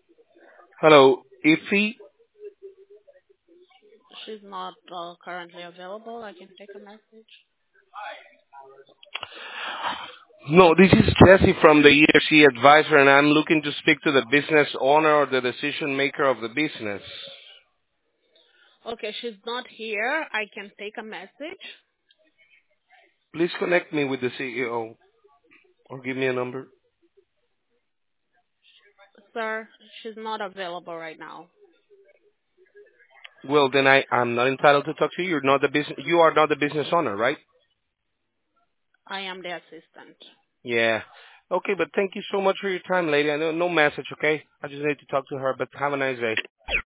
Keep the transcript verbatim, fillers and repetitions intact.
Hello, Ify. She's not uh, currently available. I can take a message. No, this is Jesse from the E R C advisor, and I'm looking to speak to the business owner or the decision maker of the business. Okay, she's not here. I can take a message. Please connect me with the C E O or give me a number. Sir, she's not available right now. Well, then I, I'm not entitled to talk to you. You're not the business. You are not the business owner, right? I am the assistant. Yeah. Okay, but thank you so much for your time, lady. I know no message, okay? I just need to talk to her, but have a nice day.